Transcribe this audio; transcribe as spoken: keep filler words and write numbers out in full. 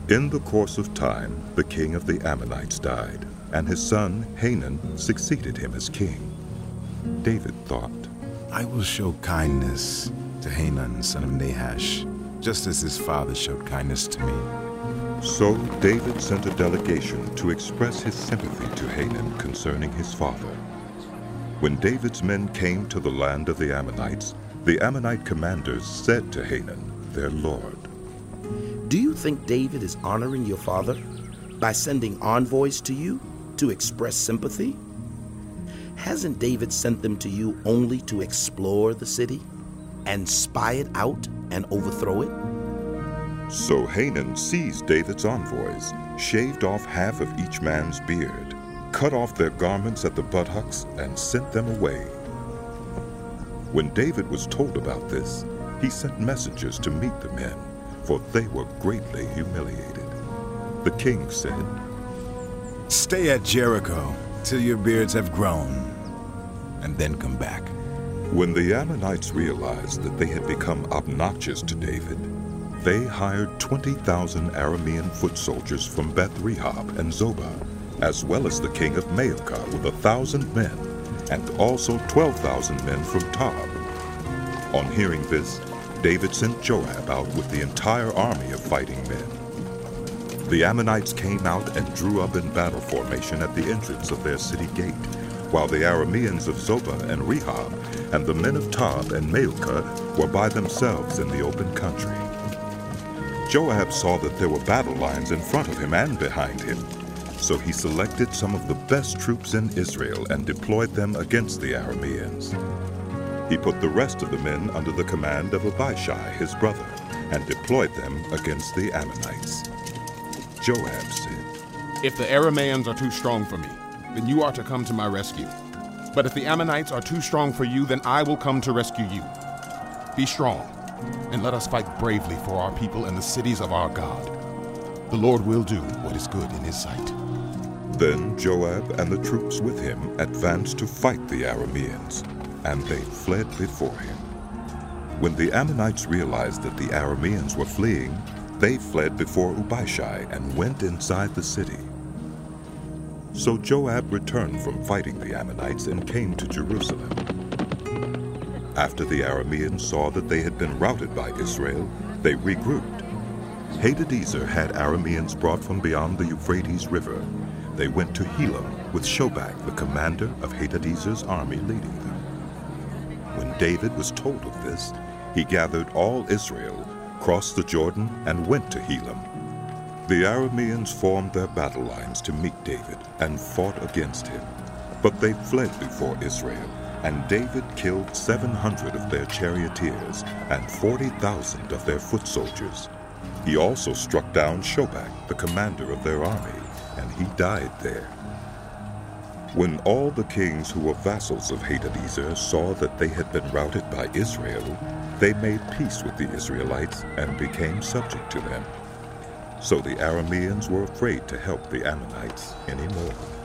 In the course of time, the king of the Ammonites died, and his son Hanun succeeded him as king. David thought, I will show kindness to Hanun, son of Nahash, just as his father showed kindness to me. So David sent a delegation to express his sympathy to Hanun concerning his father. When David's men came to the land of the Ammonites, the Ammonite commanders said to Hanun, their lord, Do you think David is honoring your father by sending envoys to you to express sympathy? Hasn't David sent them to you only to explore the city and spy it out and overthrow it? So Hanun seized David's envoys, shaved off half of each man's beard, cut off their garments at the buttocks, and sent them away. When David was told about this, he sent messengers to meet the men, for they were greatly humiliated. The king said, Stay at Jericho till your beards have grown, and then come back. When the Ammonites realized that they had become obnoxious to David, they hired twenty thousand Aramean foot soldiers from Beth-rehob and Zobah, as well as the king of Maacah with a thousand men, and also twelve thousand men from Tob. On hearing this, David sent Joab out with the entire army of fighting men. The Ammonites came out and drew up in battle formation at the entrance of their city gate, while the Arameans of Zobah and Rehob and the men of Tob and Maacah were by themselves in the open country. Joab saw that there were battle lines in front of him and behind him, so he selected some of the best troops in Israel and deployed them against the Arameans. He put the rest of the men under the command of Abishai, his brother, and deployed them against the Ammonites. Joab said, If the Arameans are too strong for me, then you are to come to my rescue. But if the Ammonites are too strong for you, then I will come to rescue you. Be strong, and let us fight bravely for our people and the cities of our God. The Lord will do what is good in his sight. Then Joab and the troops with him advanced to fight the Arameans, and they fled before him. When the Ammonites realized that the Arameans were fleeing, they fled before Abishai and went inside the city. So Joab returned from fighting the Ammonites and came to Jerusalem. After the Arameans saw that they had been routed by Israel, they regrouped. Hadadezer had Arameans brought from beyond the Euphrates River. They went to Helam with Shobak, the commander of Hadadezer's army, leading them. When David was told of this, he gathered all Israel, crossed the Jordan, and went to Helam. The Arameans formed their battle lines to meet David and fought against him. But they fled before Israel, and David killed seven hundred of their charioteers and forty thousand of their foot soldiers. He also struck down Shobak, the commander of their army, and he died there. When all the kings who were vassals of Hadadezer saw that they had been routed by Israel, they made peace with the Israelites and became subject to them. So the Arameans were afraid to help the Ammonites anymore.